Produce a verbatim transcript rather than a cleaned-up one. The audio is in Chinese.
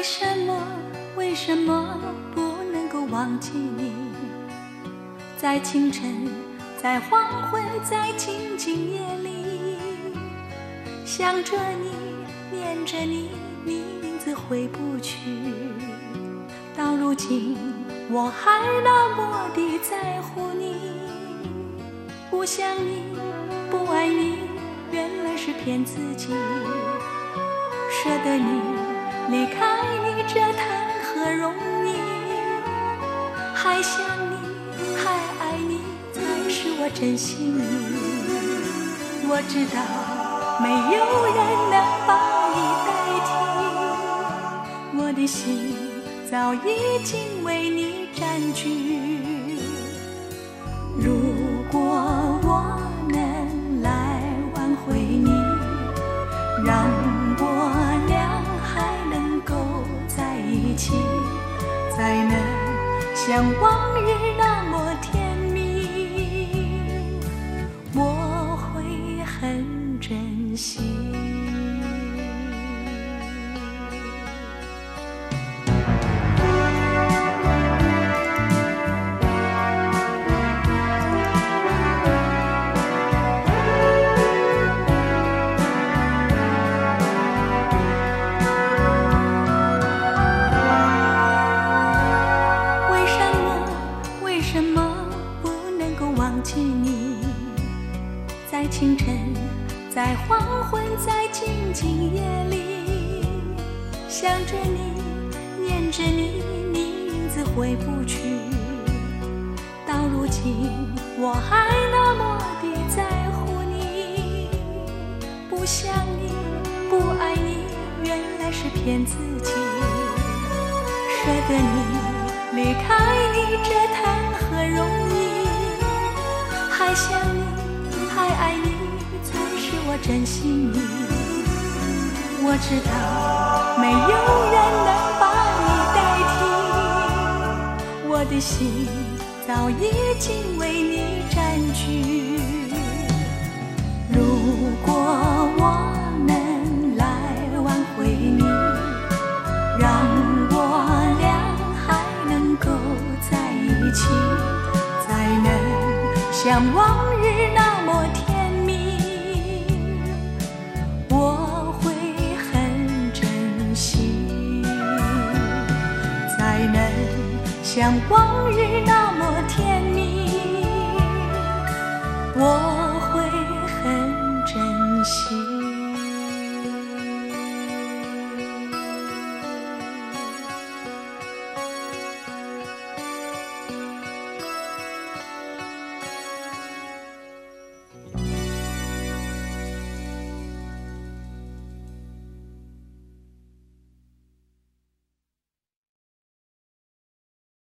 什么为什么不能够忘记你？在清晨，在黄昏，在静静夜里，想着你，念着你，你名字回不去。到如今我还那么地在乎你，不想你，不爱你，原来是骗自己。舍得你，离开你，这谈何容易？还想你，还爱你，才是我真心意。我知道没有人能帮你代替，我的心早已经为你占据。如果我能来挽回你，让我俩还能够在一起，才能像往日那么甜蜜，我会很珍惜。在清晨，在黄昏，在静静夜里，想着你，念着你，你名字回不去。到如今我还那么地在乎你，不想你，不爱你，原来是骗自己。舍得你，离开你，这谈何容易？还想你，还爱你，才是我真心意。我知道没有人能把你代替，我的心早已经为你占据。如果我能来挽回你，让我俩还能够在一起，才能像往日那么甜蜜，我会很珍惜，才能像往日那么甜蜜，我